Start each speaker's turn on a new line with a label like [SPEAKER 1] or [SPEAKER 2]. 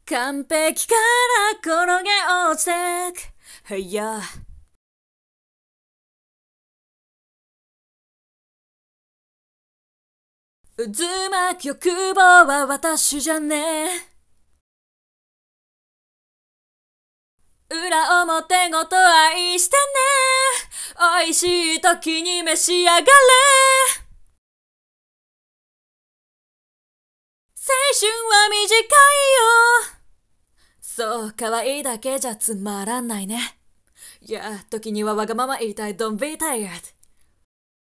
[SPEAKER 1] 完璧から転げ落ちてく。Hey ya。 渦巻く欲望は私じゃねえ。裏表ごと愛してね。美味しい時に召し上がれ。青春は短いよ。そう、可愛いだけじゃつまらないね。いや、時にはわがまま言いたい。Don't be tired。